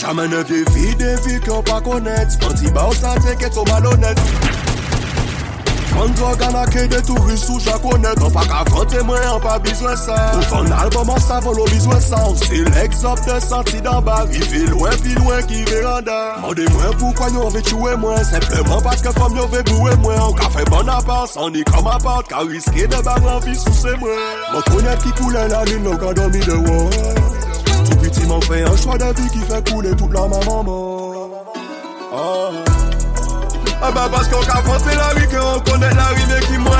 jamais ne vie des vies qu'on pas connaître. Anti-bas au santé qui est trop malhonnête. Quand drogue en a que des touristes ou japonais. T'en pas qu'à vanter moi, on pas besoin ça. Pour ton album, on savon, on besoin ça. C'est l'exemple de sortie d'en bas. Il fait loin, puis loin, qui véranda. Mandez-moi pourquoi y'en veut tuer moi. Simplement parce que comme y'en veut bouer moi. On qu'a fait bon appart, on est comme appart. Qu'a risqué de barrer en vie sous ses moi. Mon connaît qui coulait la ligne, on a dormi de war. Tout petit m'en fait un choix de vie qui fait couler toute la maman. Oh. Ah bah parce qu'on a pensé la vie, qu'on connaît la rime qui moins.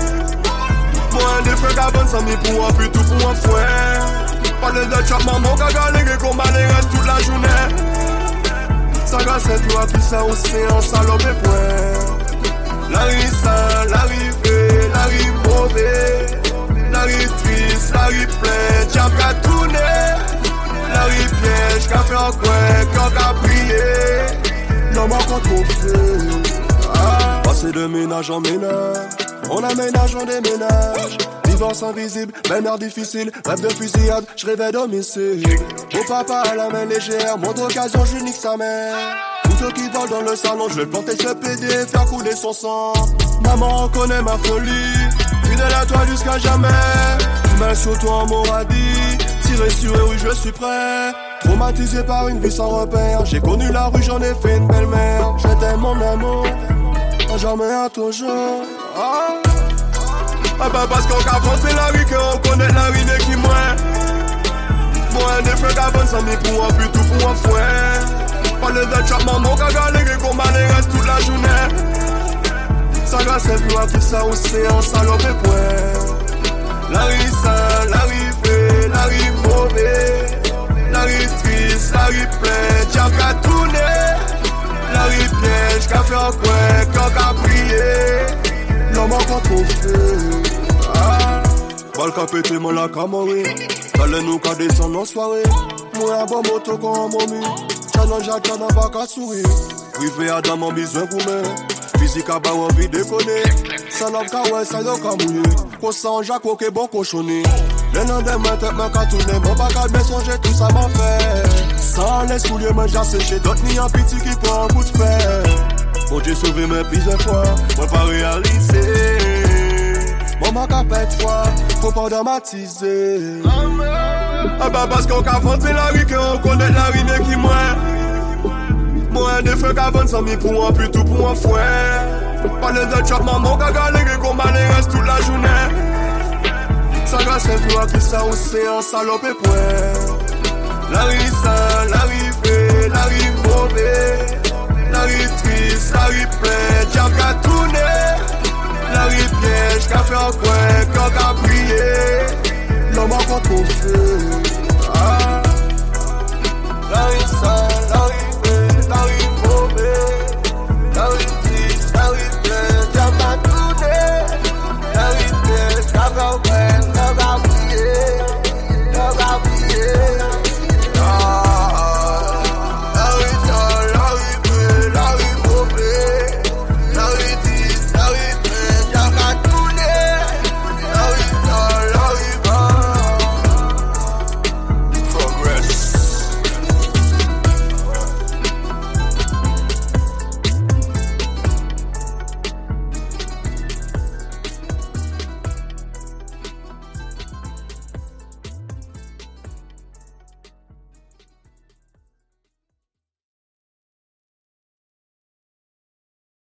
Moins de feux qu'à bonne samedi pour un plus tout pour un fouet. Parle de chop, maman qu'a galéré qu'on m'allait reste toute la journée. Ça grâce à toi qui ça océan salope et point. La rime ça, la rime la rime mauvais. La rime triste, la rime pleine, jam qu'a tourné. La rime piège, qu'a fait un coin, qu'on qu'a prié. Non, moi, quand on fait passer de ménage en ménage, on aménage, on déménage. Divorce invisible, même heure difficile, rêve de fusillade, je rêvais domicile. Mon papa à la main légère, montre occasion, je nique sa mère. Couteau qui vole dans le salon, je vais le planter ce PD, faire couler son sang. Maman connaît ma folie, fidèle à toi jusqu'à jamais. Main sur toi, mon radis, tiré sur eux, oui, je suis prêt. Traumatisé par une vie sans repère, j'ai connu la rue, j'en ai fait une belle-mère. Je t'aime mon amour, jamais à toujours. Ah bah parce qu'on a pensé la vie, qu'on connaît la rime qui moins. Moins de feux qu'à bonne samedi pour un but tout pour un fouet. Parle de chop, maman qu'a galéré qu'on m'allait reste toute la journée. Ça grâce à toi qui ça océan salope et point. La rime ça, la rime mauvais. La rime triste, la rime pleine, jam qu'a tourné. La rime piège, qu'a fait un coin, qu'on qu'a prié. L'homme encore trop fait. Bal qu'a pété, mon la qu'a mourir. Fallait nous qu'a descendre en soirée. Moi un bon moto qu'on a mouru. Challenge à t'en a pas qu'à sourire. Privé à dans mon besoin pour moi. Physique à bas envie de déconner. Ça n'a qu'à ouais, ça n'a qu'à mouiller. Qu'on s'en jacque, ok, bon cochonné. Le nom de ma tête m'a qu'à tourner. Mon bac à me songer, tout ça m'a fait. Sans les souliers, moi j'ai séché. D'autres ni un petit qui prend un bout de fer. Bon Dieu sauvé mes plusieurs fois. Moi pas réalisé. Mon bac à pète fois. Faut pas dramatiser. Ah bah parce qu'on a vanté la vie, qu'on connaît la rime qui moins. Moins de feux qu'à bonne samedi pour un plus tout pour un fouet. Parle de chop, maman qu'a galéré qu'on m'allait reste toute la journée. Ça grâce à toi qui ça océan salope et point. La rime ça, la rime mauvais. La rime triste, la rime pleine, jam qu'a tourné. La rime piège, qu'a fait un coin, qu'on qu'a prié. L'homme encore trop fait.